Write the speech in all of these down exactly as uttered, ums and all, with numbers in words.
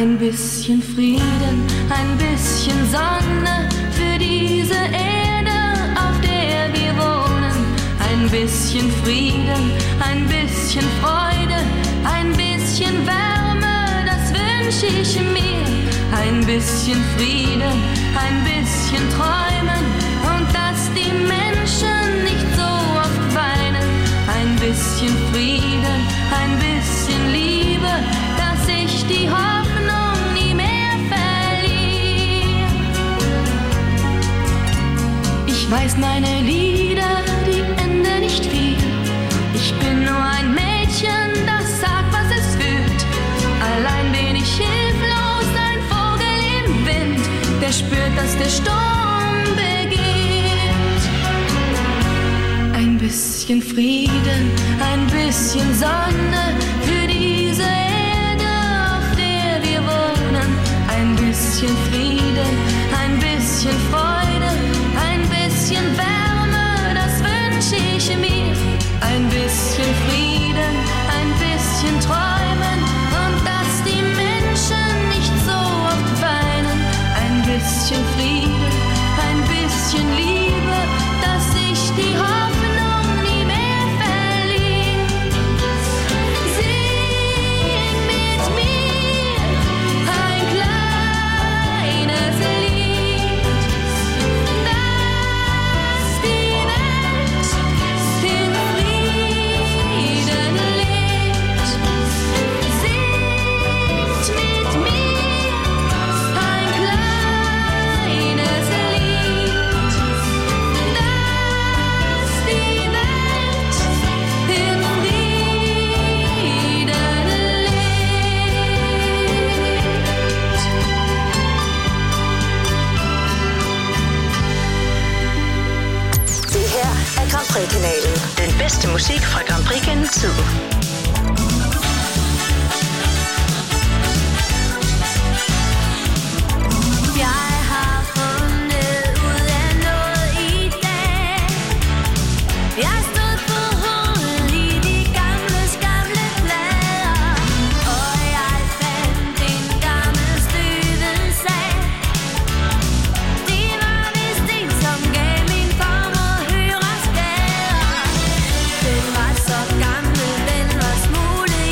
Ein bisschen Frieden, ein bisschen Sonne für diese Erde, auf der wir wohnen. Ein bisschen Frieden, ein bisschen Freude, ein bisschen Wärme, das wünsche ich mir. Ein bisschen Frieden, ein bisschen Träumen und dass die Menschen nicht so oft weinen. Ein bisschen Frieden, ein bisschen Liebe, dass ich die Hoffnung nie mehr verliere. Ich weiß, meine Lieder, die enden nicht viel. Ich bin nur ein Mädchen, das sagt, was es fühlt. Allein bin ich hilflos, ein Vogel im Wind, der spürt, dass der Sturm beginnt. Ein bisschen Frieden, ein bisschen Sonne für diese Erde, auf der wir wohnen. Ein bisschen Frieden, ein bisschen Freude, ein bisschen Wärme, das wünsche ich mir. Ein bisschen Frieden, ein bisschen Träumen und dass die Menschen nicht so oft weinen. Ein bisschen Frieden, ein bisschen Liebe, dass ich die Hoffnung nie mehr verliere. Sing mit mir ein kleines Lied, dass die Welt in Frieden lebt. Singt mit mir ein kleines Lied, dass die Welt in Frieden lebt. Det her er Grand Prix-kanalen. Den bedste musik fra Grand Prix gennem tiden. Jeg har fundet ud af noget i dag. Jeg stod på hovedet i de gamle, gamle plader, og jeg fandt en gammel støvet sag. Det var vist en, som gav min farmor høreskader. Den var så gammel, den var smuglet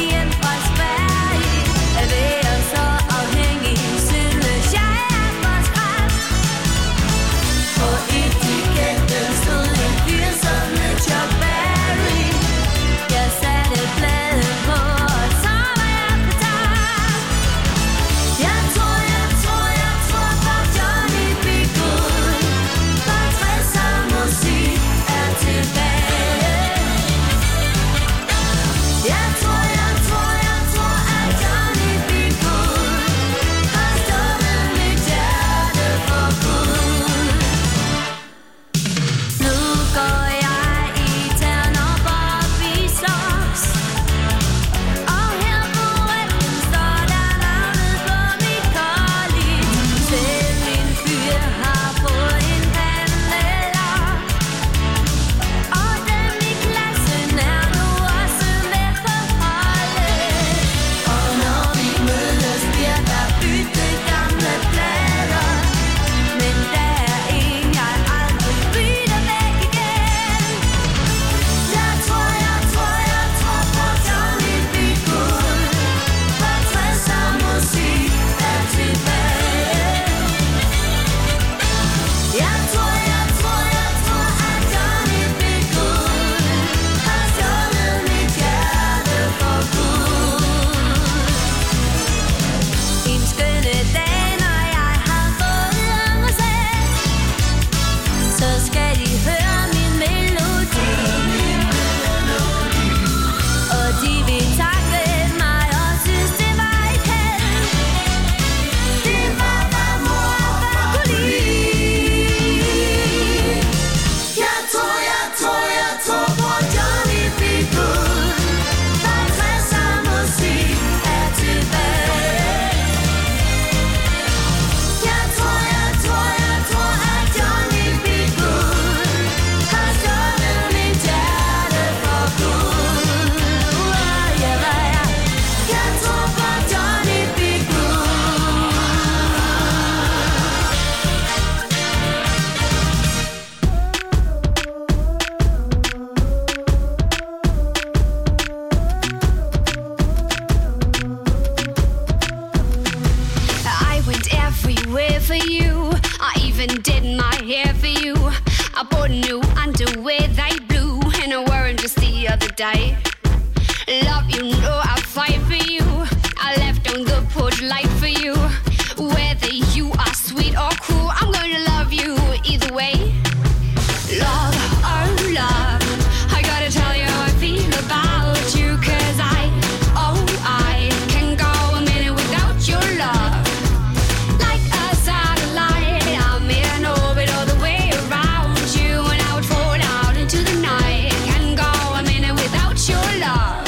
here for you. I bought new underwear, they blue, and I wore them just the other day. Love, you know I fight for you. I left on the porch light for you. Whether you are sweet or cruel, I'm gonna love you either way. Love, oh love, I gotta tell you how I feel about you. Cause I, oh I, can go a minute without your love. Like a satellite, I'm in orbit all the way around you. And I would fall out into the night. Can go a minute without your love.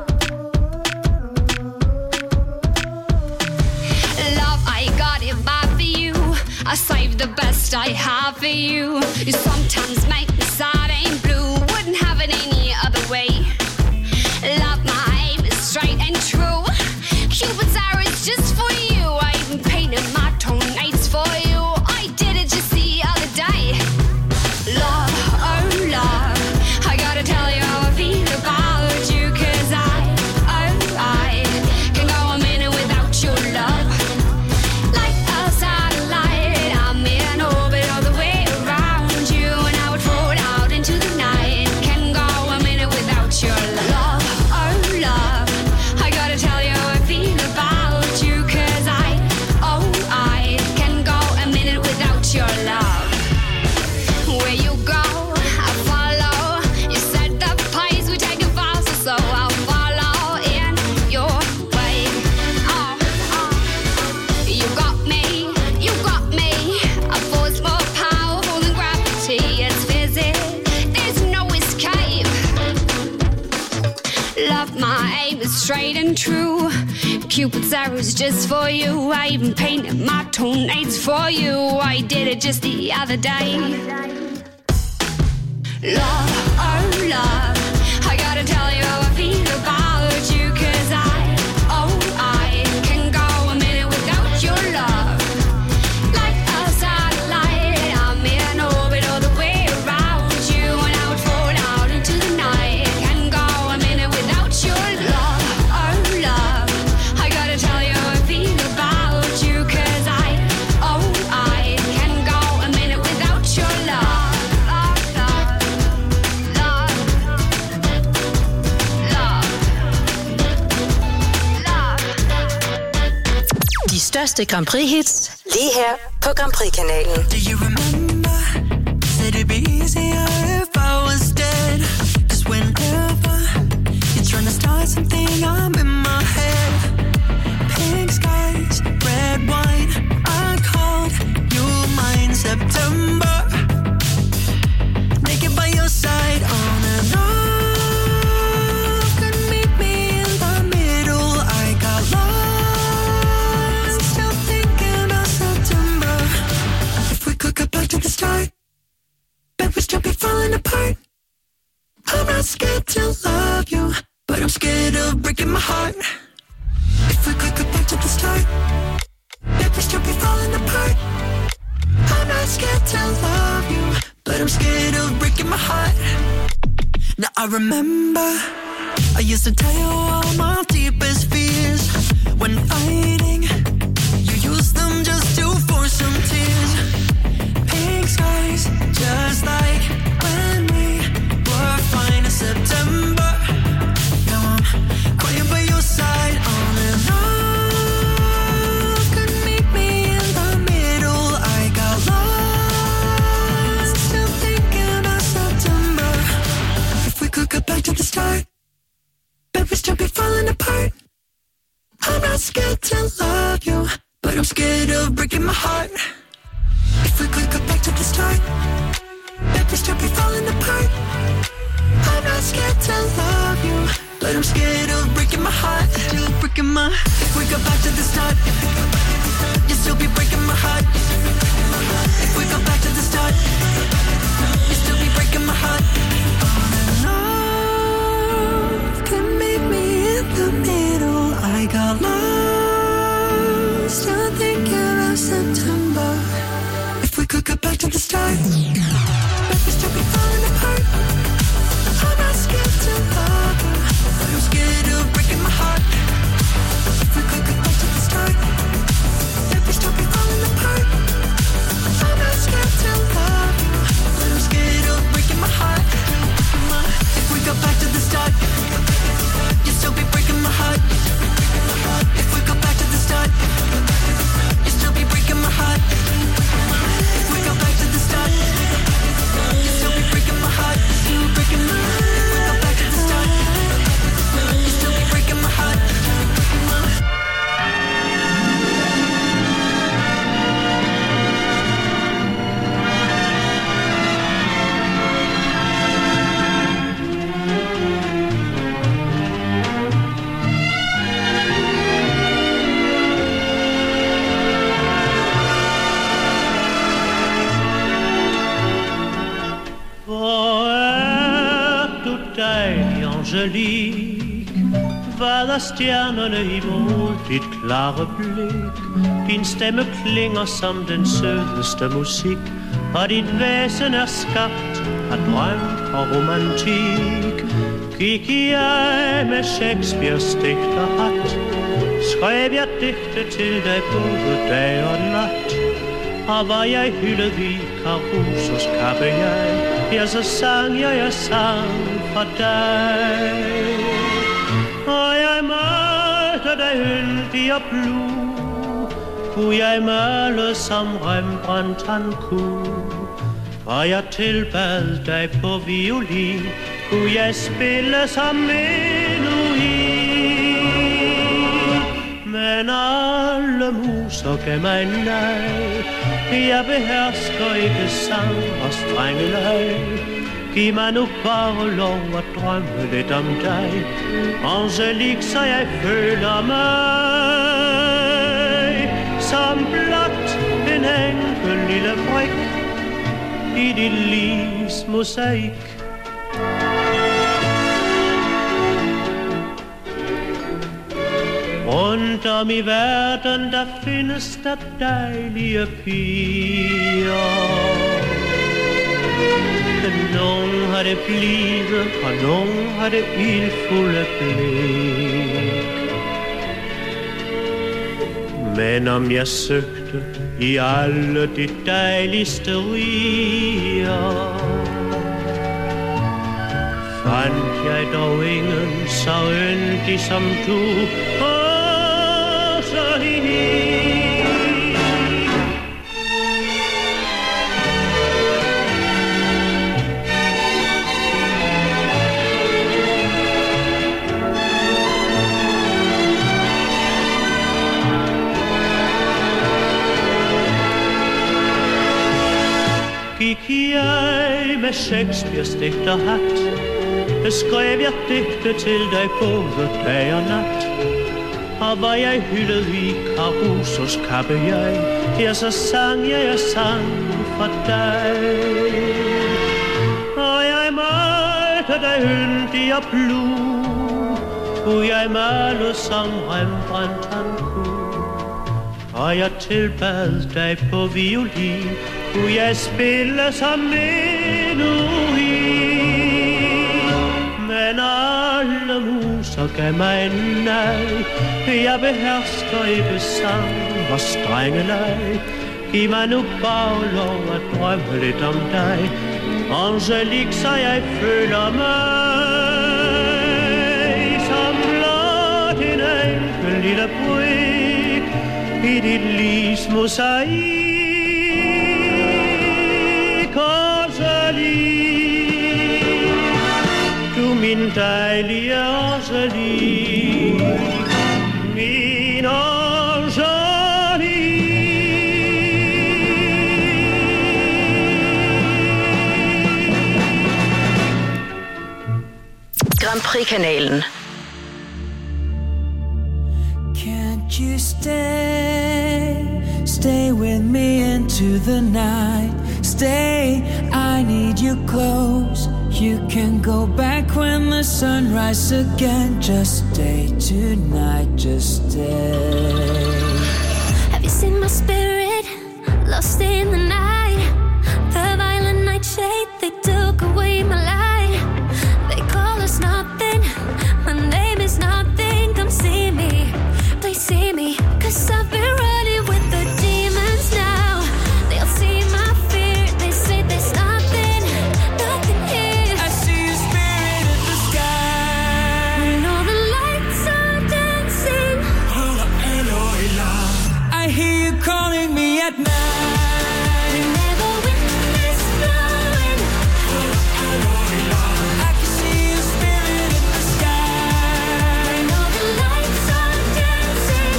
Love, I got it bad for you. I saved the best I have for you. You sometimes make me sad and blue. Wouldn't have it any other way. Love, my aim is straight and true. Cupid's arrow is just for you. I even painted my toenails for you. I did it just the other day. Love, oh love, I gotta tell you how I feel about you. Cause I, oh I, can go a minute without your love. Like a satellite, I'm in orbit all the way around you. And I would fall out into the night. Can go a minute without your love. Oh love, I gotta tell you how I feel about you. Cause I, oh I, can go a minute without your love. Where you go, I follow. You said the pace we take it faster, so I'll follow in your way. Oh, oh. You got me, you got me. A force more powerful than gravity. It's physics, there's no escape. Love, my aim is straight and true. Cupid's arrow's just for you. I even painted my toenails for you. I did it just the other day. Love, oh love, I gotta tell you how I feel about you. Cause I, oh I, can go a minute without your love. Like a satellite, I'm in orbit all the way around you. And I would fall out into the night. Can go a minute without your love. Oh love, I gotta tell you how I feel about you. Cause I, oh I, can go a minute without your love. Love, love, love, love. De største Grand Prix-hits lige her på Grand Prix-kanalen. Do you remember? Said it'd be easier if I was dead. Cause whenever you're trying to start something, I'm in my head. Pink skies, red wine, I called you mine. September, naked by your side, on and off. Couldn't meet me in the middle, I got lost. Still thinking about September. If we could go back to the start, bet we'd still be falling apart. I'm not scared to love you, but I'm scared of breaking my heart. If we could go back to the start, bet we'd still be falling apart. I'm not scared to love you, but I'm scared of breaking my heart. Now I remember I used to tell you all my deepest fears. When fighting, you used them just to force some tears. Pink skies, just like when we were fine in September. Now I'm crying by your side, on and off. Couldn't meet me in the middle, I got lost. Still thinking about September. If we could go back to the start, bet we'd still be falling apart. I'm not scared to love you, but I'm scared of breaking my heart. If we could go back to the start, bet we'd still be falling apart. I'm not scared to love you, but I'm scared of breaking my heart. Still breaking my. If we go back to the start, you'll still be breaking my heart. If we go back to the start, you'll still be breaking my heart. On and off, can meet me in the middle. I got lost, still thinking of September. If we could go back to the start, but we still be falling apart. I'm not scared to love you, but I'm scared of breaking my heart. If we could go back to the start, but we still be falling apart. I'm not scared to love Angelique, vader stjernerne imod dit klare blik. Din stemme klinger som den sødeste musik, og dit væsen er skabt af drøm og romantik. Gik jeg med Shakespeares digterhat, skrev jeg digte til dig både dag og nat. Og var jeg hyldet i Carusos kappe jeg, ja, så sang jeg, jeg sang for dig. Og jeg malte dig yndig og blue, kunne jeg male som Rembrandt han kunne. Og jeg tilbad dig på violin, kunne jeg spille som menuhin. Men alle muser gav mig nej, jeg behersker ikke sang og strengeleg. Giv mig nu bare lov at drømme lidt om dig, Angelique, så jeg føler mig som blot en enkel lille brik i dit livs mosaik. Rundt om i verden, der findes der dejlige piger. Nogen har det blide, og nogen har det ildfulde blik. Men om jeg søgte i alle de dejligste riger, fandt jeg dog ingen så yndig som du. Gik jeg med Shakespeares digterhat, skrev jeg digte til dig både dag og nat. Og var jeg hyldet i Carusos kappe jeg, ja, så sang jeg, jeg sang for dig. Og jeg malte dig yndig og blue, kunne jeg male som Rembrandt han kunne. Og jeg tilbad dig på violin, kunne jeg spille som menuhin. Men alle muser gav mig nej, jeg behersker ikke sang og strengeleg. Giv mig nu bare lov at drømme lidt om dig, Angelique, så jeg føler mig som blot en enkel lille brik i dit livs mosaik. Du min dejlige Angelique, min Angelique. Grand Prix-kanalen. Can't you stay, stay with me into the night. Stay, I need you close. You can go back when the sun rises again. Just stay tonight, just stay. Have you seen my spirit lost in the night? The violent nightshade, they took away my light. They call us nothing, my name is nothing. Come see me, please see me, 'cause I've been running with the demons now. They'll see my fear, they say there's nothing, nothing here. I see your spirit in the sky. When all the lights are dancing, I hear you calling me at night. never wind is blowing. I can see your spirit in the sky. When all the lights are dancing,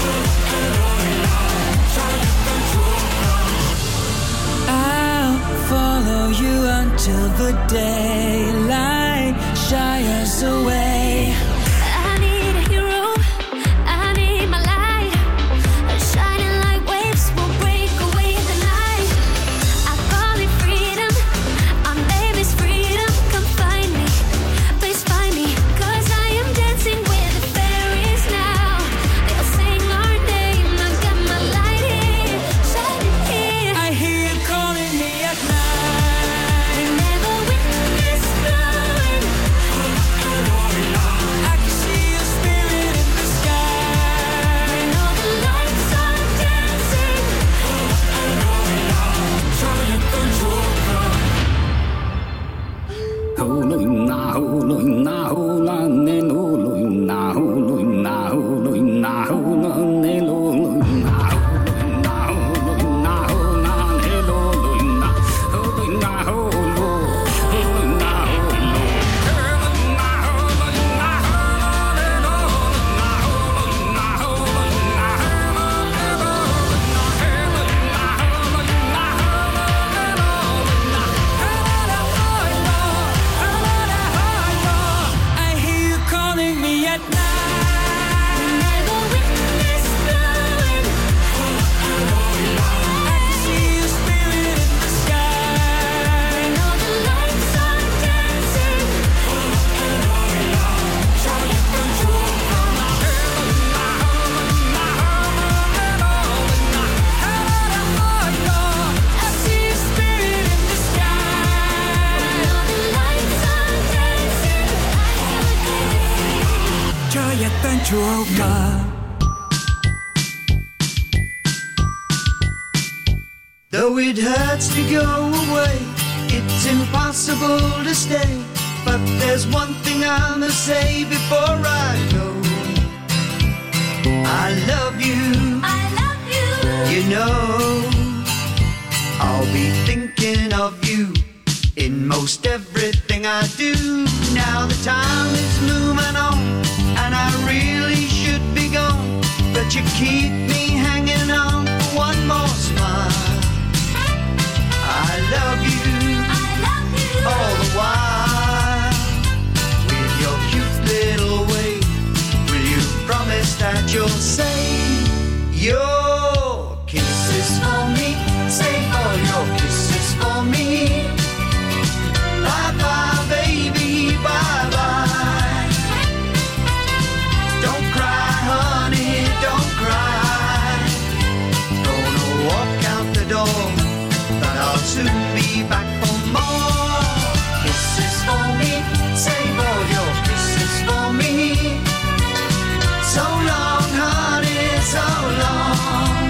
I'll follow you until the daylight shies away. I need a hero, I need my light. Shining like waves will break away the night. I call it freedom, our name is freedom. Come find me, please find me, Joker. Though it hurts to go away, it's impossible to stay. But there's one thing I must say before I go. I love you. I love you. You know, I'll be thinking of you in most everything I do. Now the time is moving on, and I really should be gone, but you keep me hanging on for one more smile. I love you, I love you. all the while. With your cute little way, will you promise that you'll say your kisses for me? Save all your kisses for me. Bye bye, baby, bye bye. Don't cry, honey, don't cry. Gonna walk out the door, but I'll soon be back for more kisses for me. Save all your kisses for me. So long, honey, so long.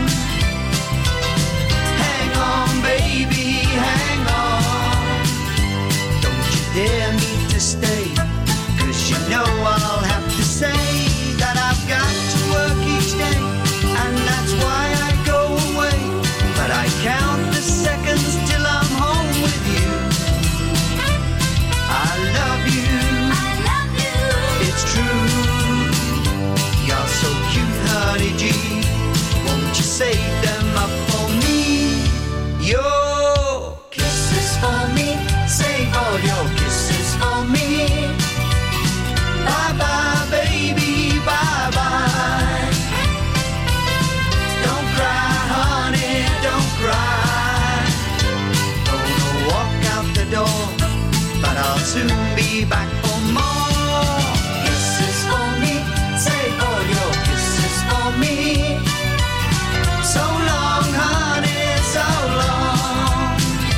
Hang on, baby, hang on. Don't you dare me to stay, 'cause you know I'll have to say that I've got to work each day, and that's why I go away. But I count the seconds till I'm home with you. I love you, I love you. it's true. You're so cute, honey G. Won't you save them up for me? Your kisses for me. Save all your kisses for me. Bye bye, baby, bye bye. Don't cry, honey, don't cry. Gonna walk out the door, but I'll soon be back for more kisses for me. Save all your kisses for me. So long, honey, so long.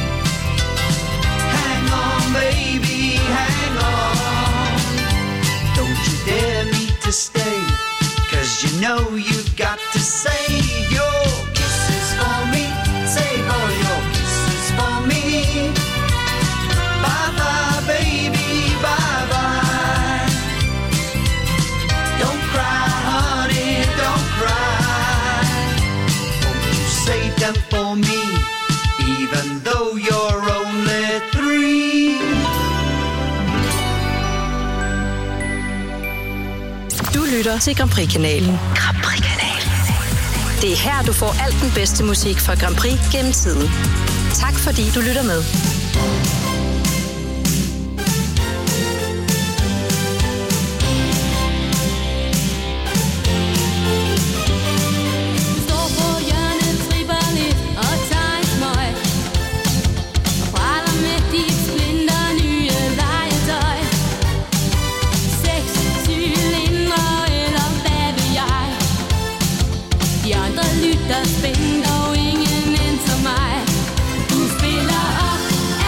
Hang on, baby, hang on. Don't you dare me to stay, 'cause you know you've got to save your kisses for me. Save all your kisses for me. Bye bye, baby, bye bye. Don't cry, honey, don't cry. Won't you save them for me, even though you're only three? Du lytter til Grand Prix-kanalen. Grand Prix-kanalen. Det er her, du får alt den bedste musik fra Grand Prix gennem tiden. Tak fordi du lytter med. Står på hjørnet, tripper lidt og tager en smøg. Og praler med dit splinter nye legetøj. Seks cylindre eller hvad ved jeg. De andre lytter spændt og ingen end som mig. Du spiller op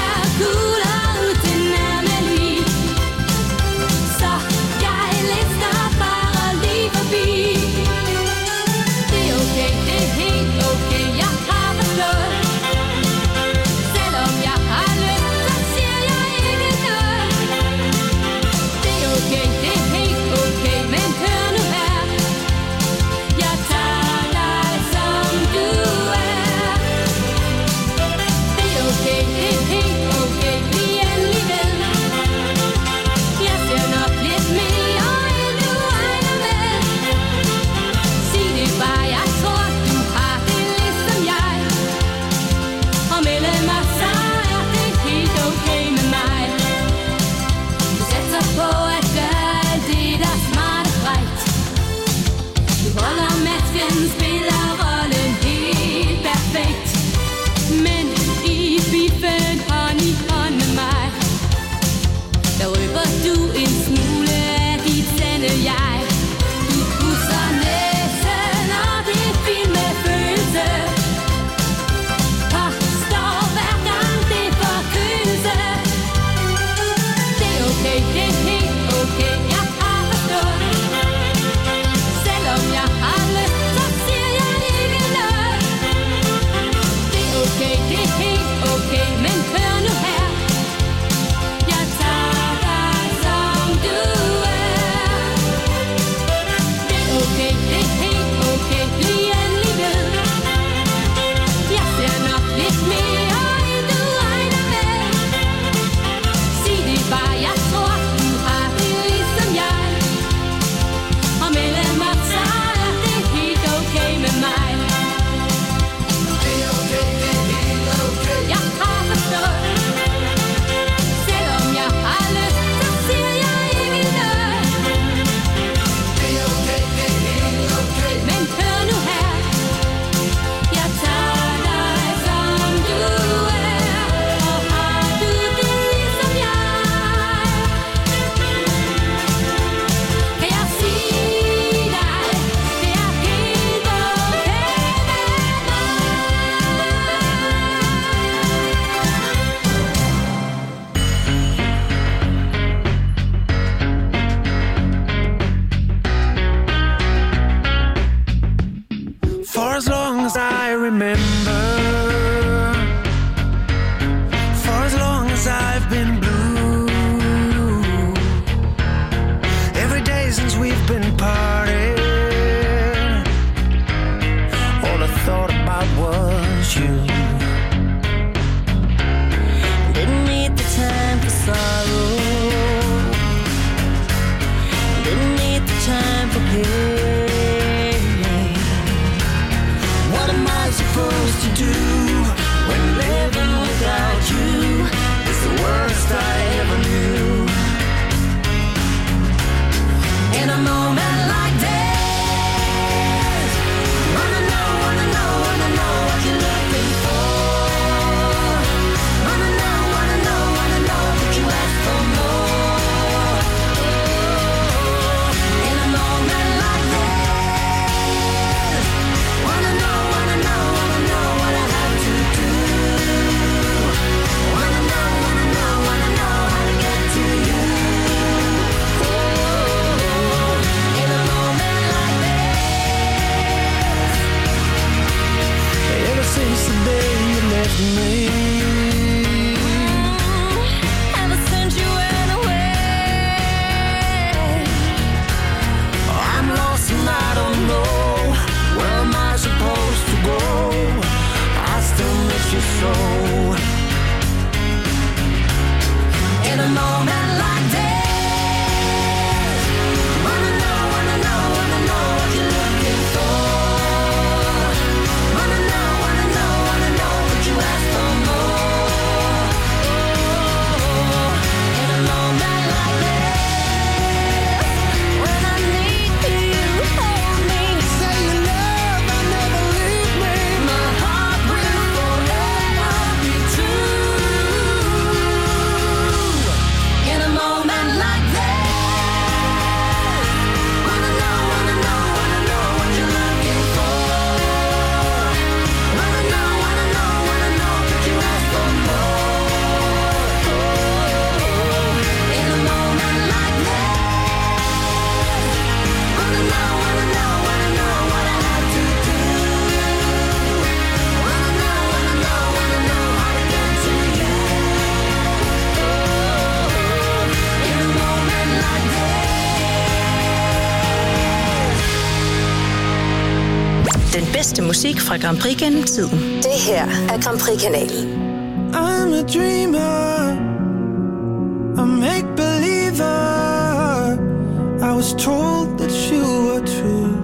bedste musik fra Grand Prix gennem tiden. Det her er Grand Prix-kanalen. I'm a dreamer, a make-believer. I was told that you were true.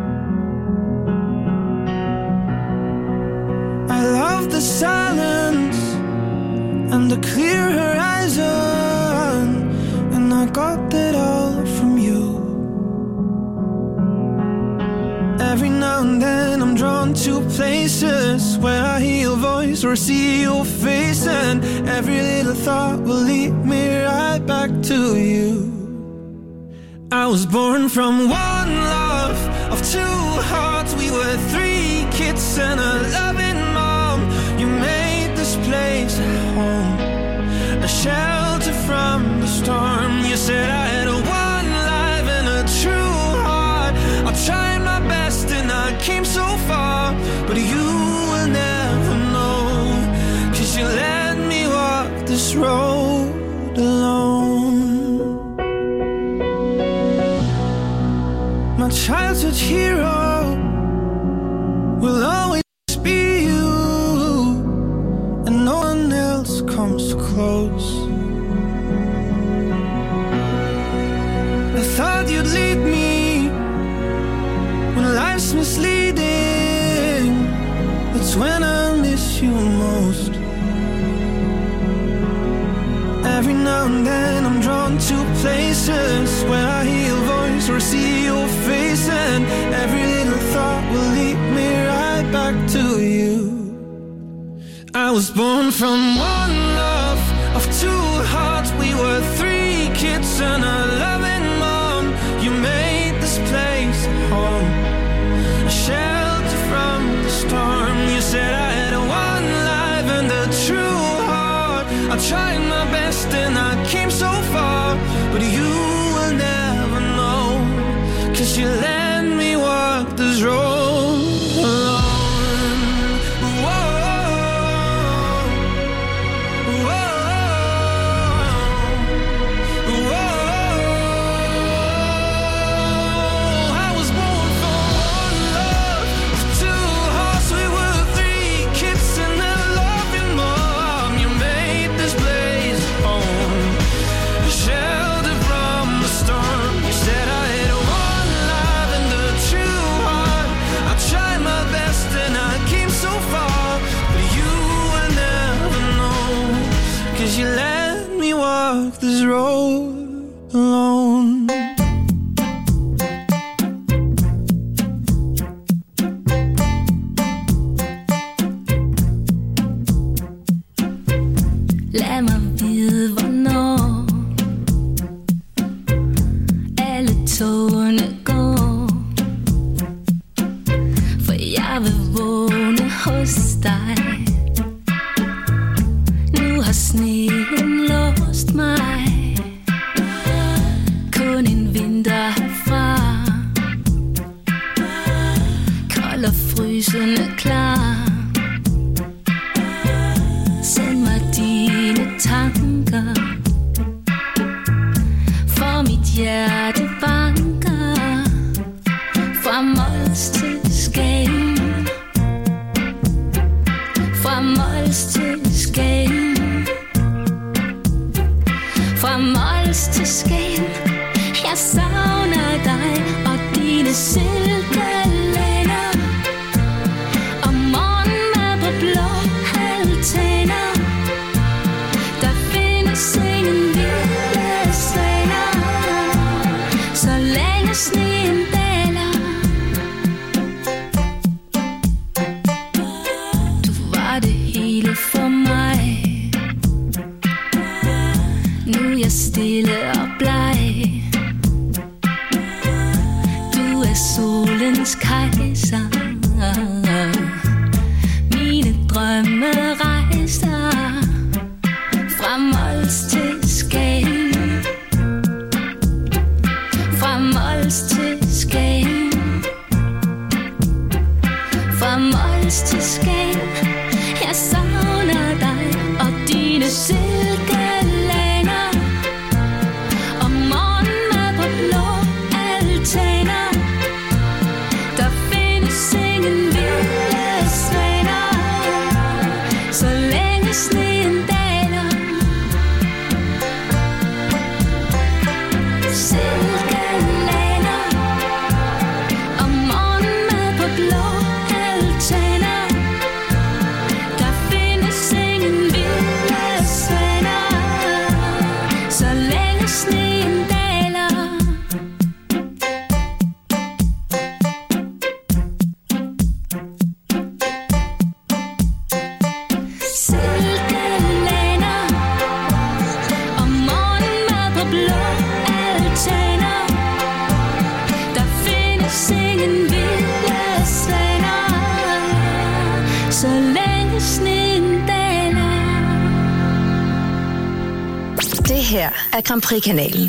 I love the silence and the clear horizon, and I got that all from you. Every now and then I'm drawn to places where I hear your voice or see your face, and every little thought will lead me right back to you. I was born from one love of two hearts. We were three kids and a loving mom. You made this place a home, a shelter from the storm. You said I had a one life and a true heart. I tried my best and I came so far, but you will never know, 'cause you let me walk this road alone. My childhood hero will always be you, and no one else comes close. I thought you'd lead me when life's misleading. That's when I miss you most. Every now and then I'm drawn to places where I hear your voice or see your face, and every little thought will lead me right back to you. I was born from one love of two hearts. We were three kids and a loving mom. You made this place home, a shelter from the storm. You said I had a one life and a true heart. I tried my best and I came so far, but you will never know, 'cause you let me walk this road alone. Whoa, whoa, whoa. I was born for one love of two hearts. We were three kids and a loving mom. You made this place home, a shelter from the storm. You said I had one life and a true heart. I tried my best and I came so far, but you will never know, 'cause you let me walk this road alone. Lad mig vide, hvornår alle togene går, for jeg vil vågne hos dig. Nu har sneen låst mig, kun en vinter herfra, kold og frysende klar. Send mig dine tanker, for mit hjerte banker, fra Mols til Skagen, fra Mols til Skagen, fra Mols til Skagen. Jeg savner dig og dine silkelænder, og morgenmad på blå altaner. Der findes ingen vilde svaner, så længe sneen daler. Du var det hele for mig. Nu er jeg stille og bleg. Du er solens kejser. Mine drømme rejser fra Mols til Skagen, fra Mols til Skagen, fra Mols til Skagen. Jeg savner dig og dine silkelænder, og morgenmad på blå altaner. Der findes ingen vilde Det her er Grand Prix-kanalen.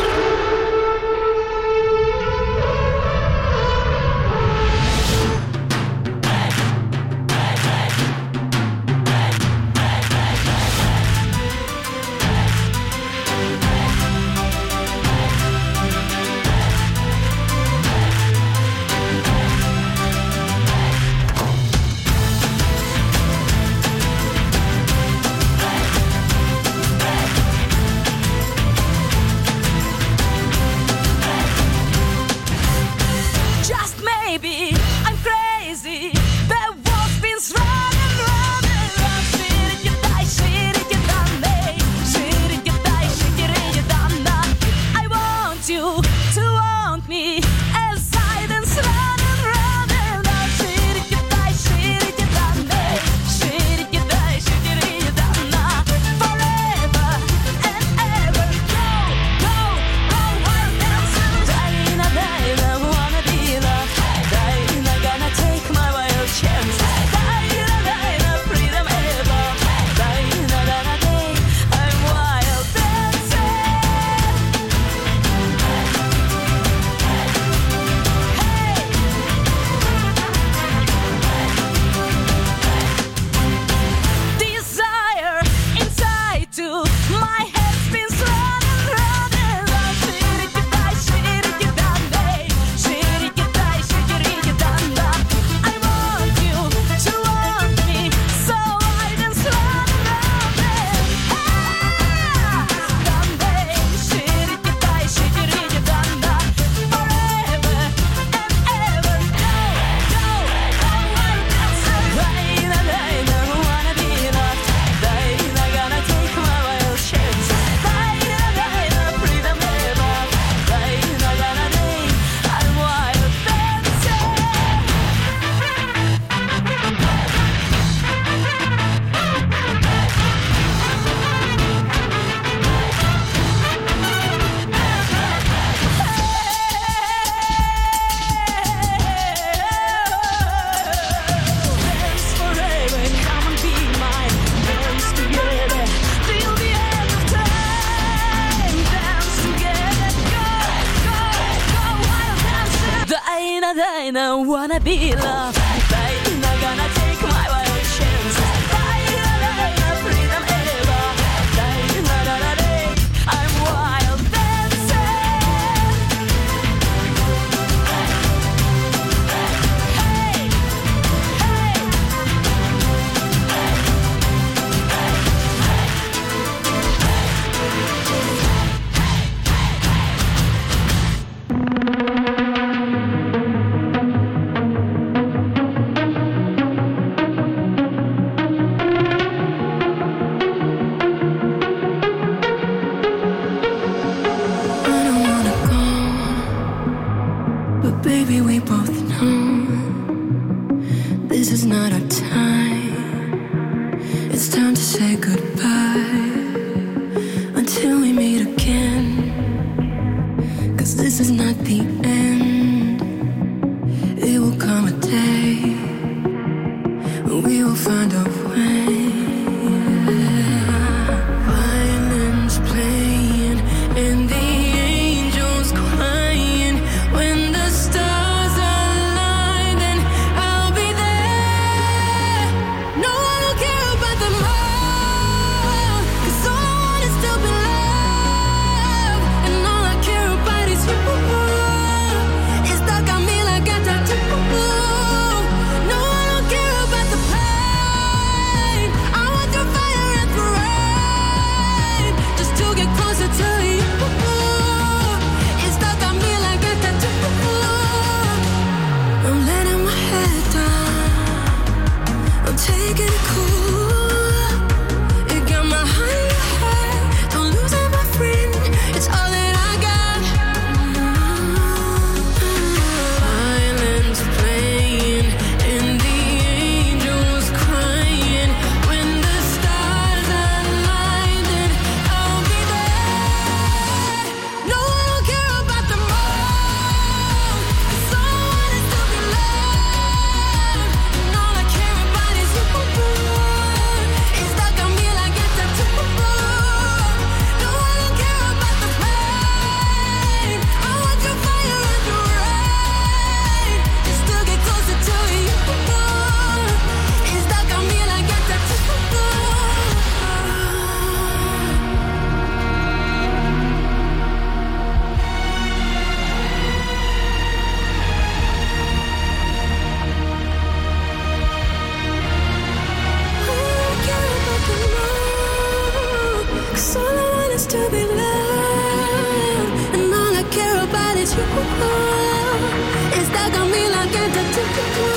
Wanna be loved. I'm not gonna take my wild chance. Freedom ever. I'm wild dancing. Hey, hey. Baby, we both know this is not our time. It's time to say goodbye until we meet again. 'Cause this is not the end. It will come a day when we will find a way. Violins playing and the angels crying. When the stars align, then I'll be there. No one will care about them all, 'cause all I want is to be loved. And all I care about is you. used to be loved, and all I care about is you. It's stuck on me like a tattoo.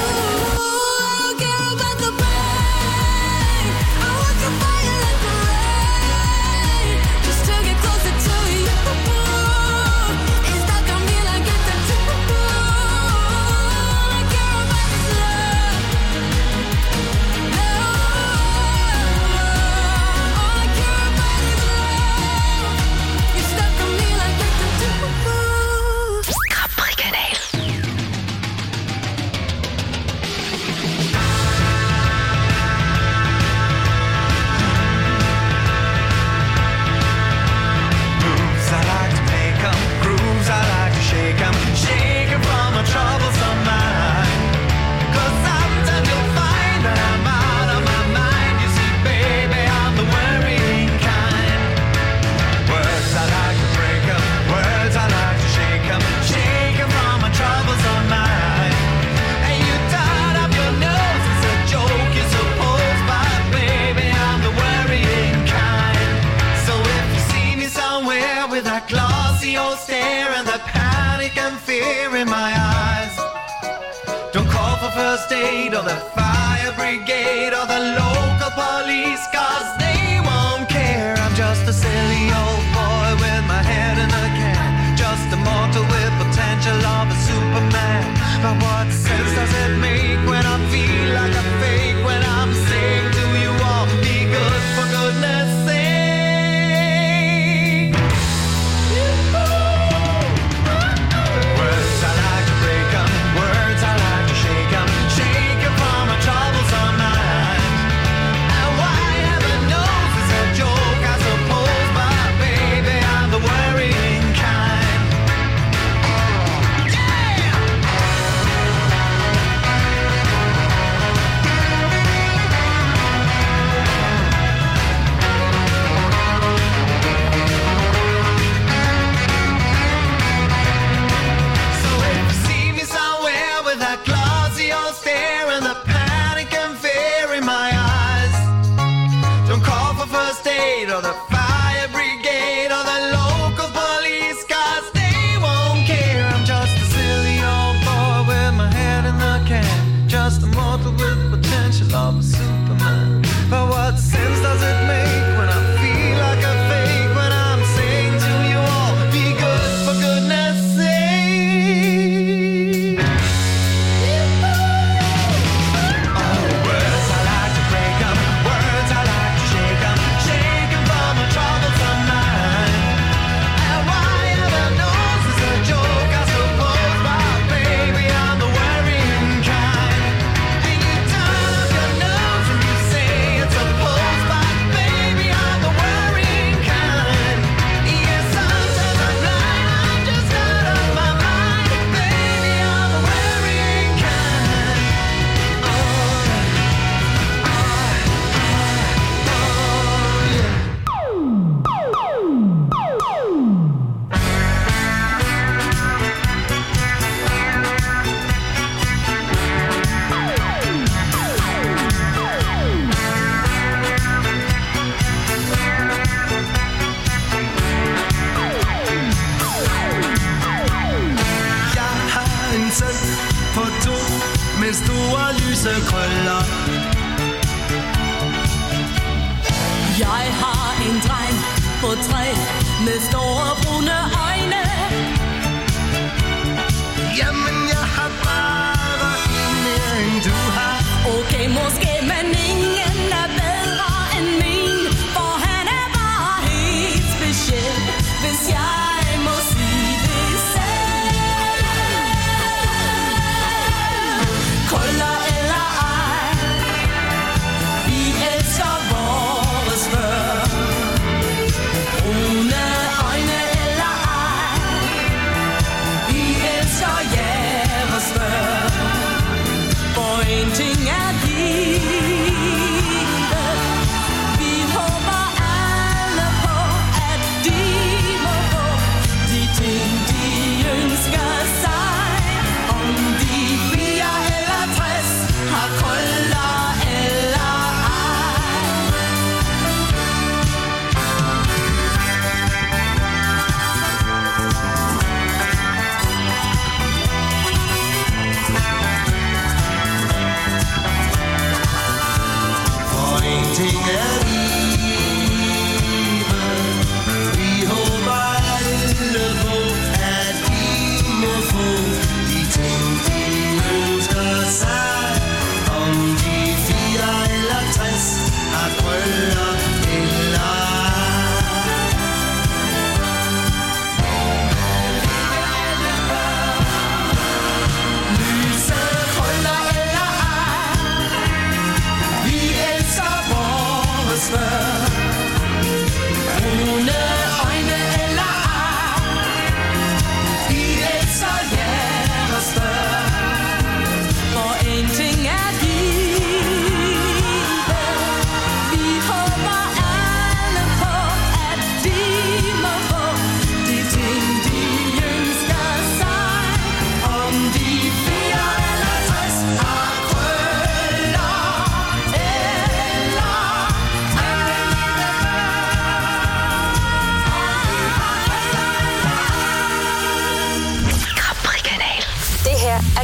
First aid or the fire brigade or the local police, cause they won't care. I'm just a silly old boy with my head in a can, just a mortal with potential of a Superman. But what sense does it make when I feel like a fake, when I'm saying to you all, be good for goodness sake? Words I like to break 'em, words I like to shake 'em, shake 'em from a troublesome mind. And why heaven knows it's a joke, I suppose, but baby, I'm the worrying kind. Yeah! So if you see me somewhere with that glossy old stare and the panic and fear in my eyes, don't call for first aid or the fire brigade or the local police, cause they won't care. I'm just a silly old boy with my head in the can, just a mortal with potential of a Superman. But what sense does it make when I feel like a fake, when I'm saying to you all, be good for goodness sake? Oh, words I like to break 'em, words I like to shake 'em, shake 'em from a troublesome mind. And why heaven knows it's a joke, I suppose, but baby, I'm the worrying kind. And you turn up your nose and you say it's a pose, but baby, I'm the worrying kind. Yes, sometimes I'm blind, I'm just out of my mind. Baby, I'm the worrying kind. Oh, I, Jeg har en søn på to med store lyse krøller. Jeg har en dreng på tre med store brune øjne. Jamen, jeg har bare en mere end du har. Okay, måske, men ingen er bedre end min, for han er bare helt speciel, hvis jeg må sige det selv. Krøller eller ej, vi elsker vores børn. Brune øjne eller ej,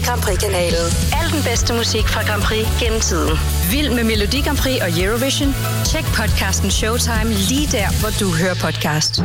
Grand Prix-kanalen. Al den bedste musik fra Grand Prix gennem tiden. Vild med Melodi Grand Prix og Eurovision? Tjek podcasten Showtime lige der, hvor du hører podcast.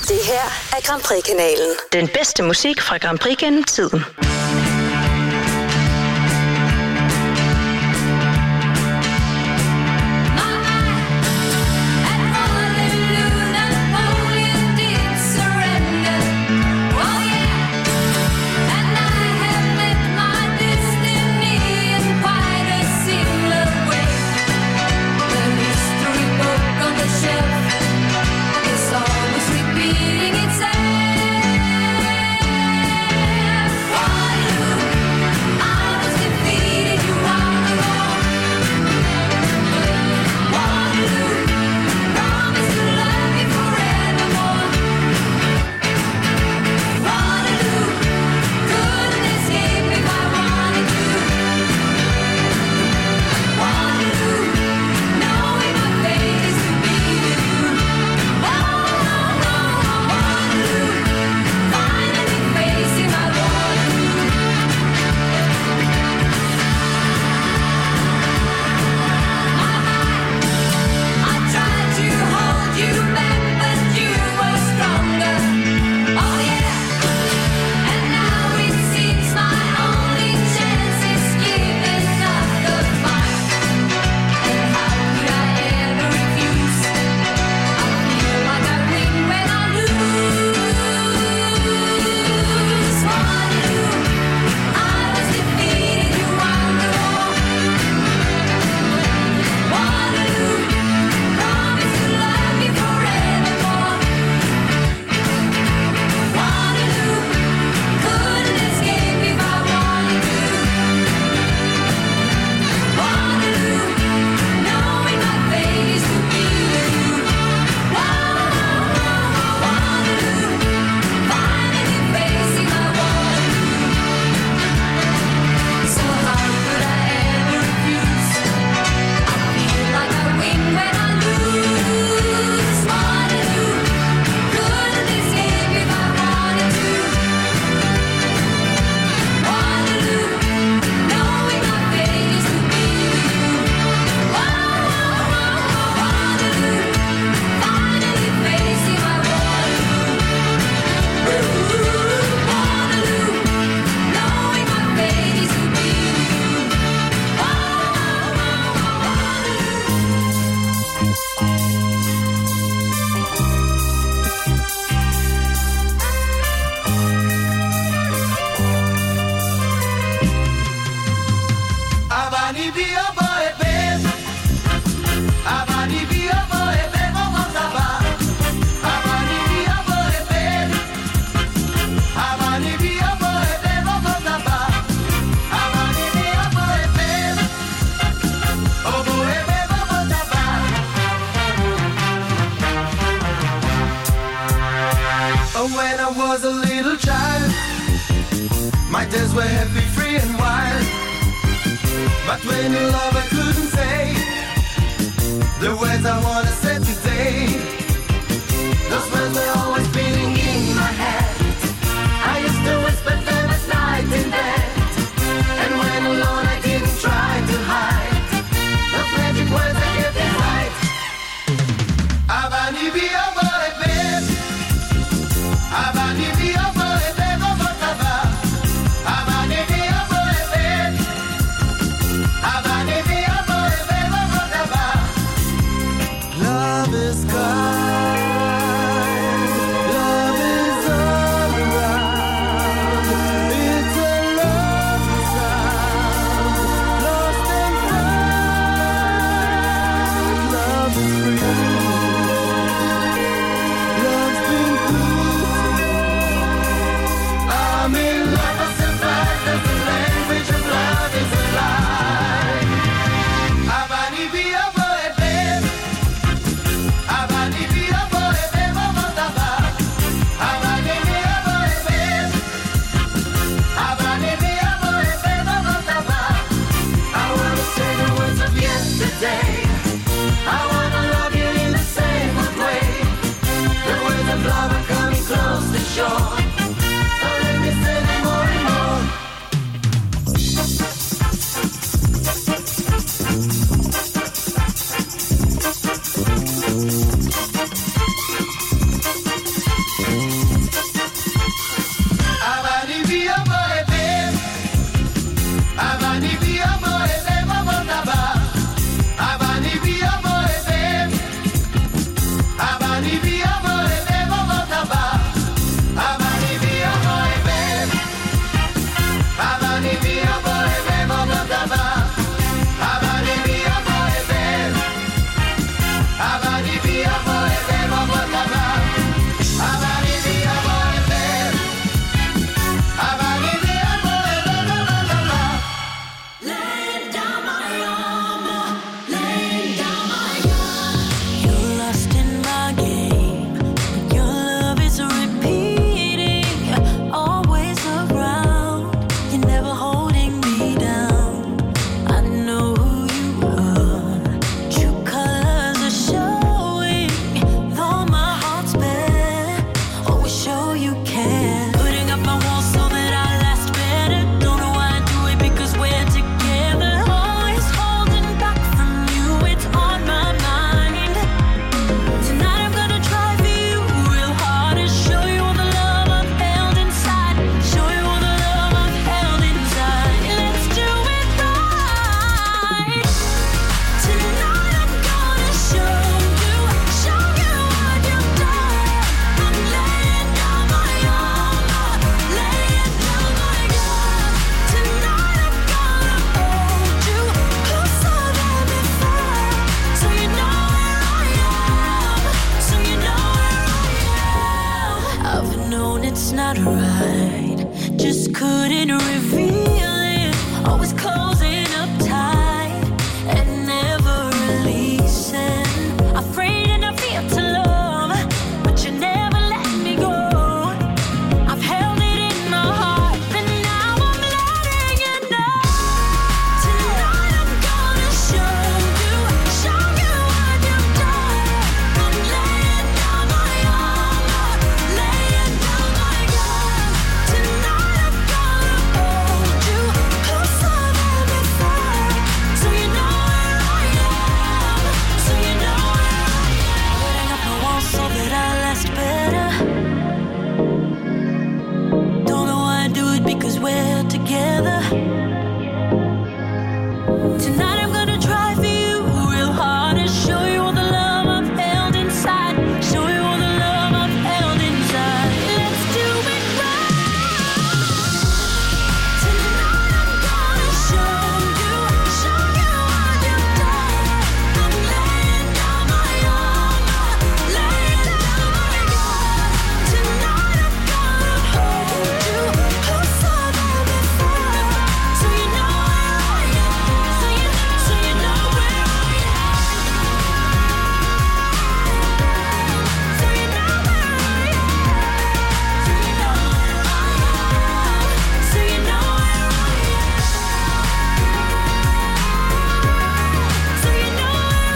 Det her er Grand Prix-kanalen. Den bedste musik fra Grand Prix gennem tiden. When I was a little child, my days were happy, free and wild. But when you love I couldn't say the words I wanna say today. Those words were always beating in my head. I used to whisper them at night in bed, and when alone I didn't try to hide those magic words I kept inside. Avani via boy babe, Avani via boy babe, Avani Avani via boy babe, Avani via boy babe, Love is gone. not right. Just couldn't reveal it. Always closing up tight and never releasing. Afraid and I fear to love, but you never let me go. I've held it in my heart, and now I'm letting it know. Tonight I'm gonna show you, show you what you've done. I'm laying down my armor, laying down my gun. Tonight I'm gonna hold you closer than before, so you know where I am, so you know where I am. Putting up a wall so that I last better. Don't know why I do it, because we're together. Tonight I'm gonna try for you real hard and show you all the love I've held inside. Show you all the love I've held inside. Let's do it right. Tonight I'm gonna show you, show you what you've done. I'm laying down my armor, laying down my gun. Tonight I'm gonna hold you closer than before, so you know where I am, so you, so you know where I am, so you know where I am, so you know where I am, so you know where I am, so you know where I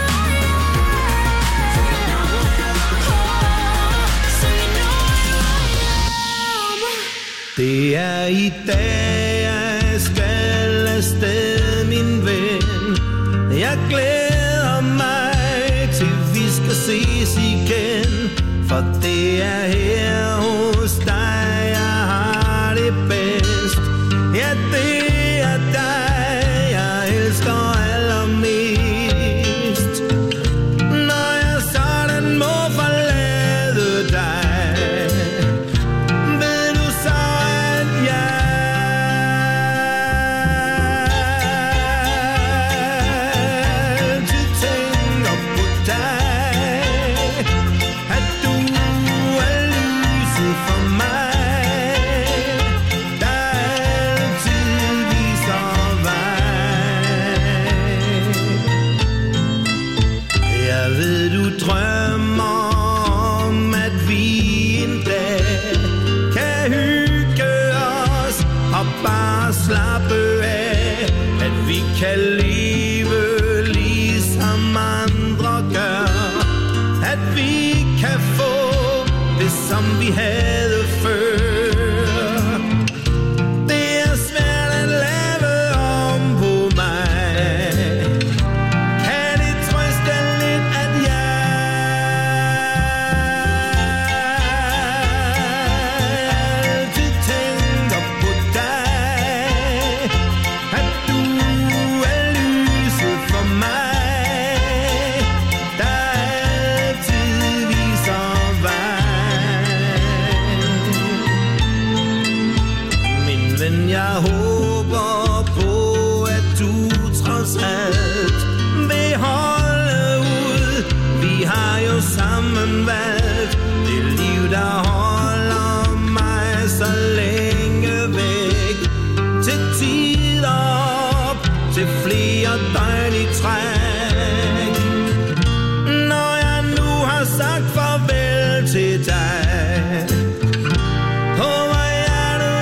am, so you know where I am. Det er i dag, jeg skal afsted, min ven. Jeg glæder mig til, vi skal ses igen. For det er her hos dig, jeg har det bedst. Ja, det er dig, jeg elsker allermest. Når jeg sådan må forlade dig, ved du så, at jeg altid tænker på dig. At du er lyset for mig, der altid viser vej. Jeg ved, du drømmer om, at vi en dag kan hygge os og bare slappe af. At vi kan leve ligesom andre gør. At vi kan få det, som vi havde før. Det er svært at lave om på mig. Kan det trøste lidt, at jeg altid tænker på dig. At du er lyset for mig, der altid viser vej. Min ven, jeg håber på, at du trods alt vil holde ud. Vi har jo sammen valgt det liv, der holder mig så længe væk. Til tider op, til flere døgn i træk. Når jeg nu har sagt farvel